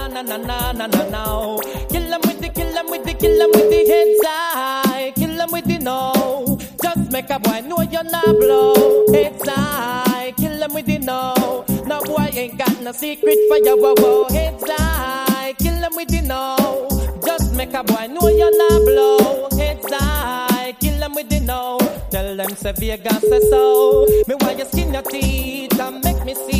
na na na na na na. Kill 'em with the, kill 'em with the, kill 'em with the heads high. Kill 'em with the no. Just make a boy know you're not blow. Heads high. Kill 'em with the no. No boy ain't got no secret for your wow. Heads high. Kill 'em with the no. Just make a boy know you're not blow. Heads high. Kill 'em with the no. Tell them say Vegas say so. Me why you skin your teeth and make me see